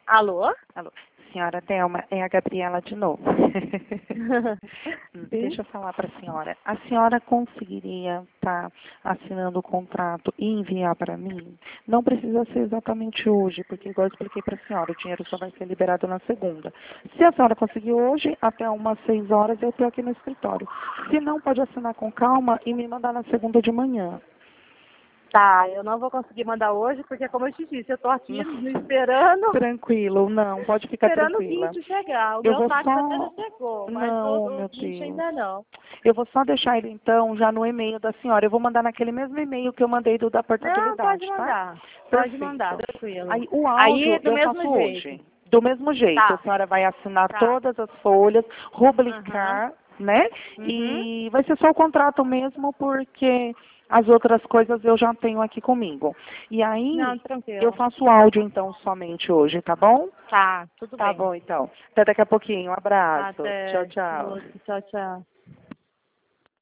Alô? Alô. Senhora Thelma, é a Gabriela de novo. Deixa eu falar para a senhora. A senhora conseguiria estar assinando o contrato e enviar para mim? Não precisa ser exatamente hoje, porque igual eu expliquei para a senhora, o dinheiro só vai ser liberado na segunda. Se a senhora conseguir hoje, até umas 6 horas eu estou aqui no escritório. Se não, pode assinar com calma e me mandar na segunda de manhã. Tá, eu não vou conseguir mandar hoje, porque como eu te disse, eu tô aqui me esperando, Tranquilo, não, pode ficar esperando o tranquila. guincho chegar. O Eu meu vou táxi até só... já chegou, mas Não, o meu guincho Deus. ainda não. Eu vou só deixar ele, então, já no e-mail da senhora. Eu vou mandar naquele mesmo e-mail que eu mandei da Não, pode portabilidade, tá? mandar. Pode mandar, Perfeito. tranquilo. Aí, o Aí, áudio do eu mesmo faço jeito. hoje. Do mesmo jeito. A Tá, senhora vai assinar tá. todas as folhas, Aham. rubricar, né? Uhum. E vai ser só o contrato mesmo, porque as outras coisas eu já tenho aqui comigo. E Não, aí, eu tranquilo. faço o áudio, então, somente hoje, tá bom? Tá, tudo Tá bem. bom, então. Até daqui a pouquinho. Um abraço. Tchau, Até. tchau. Outro. Tchau, tchau.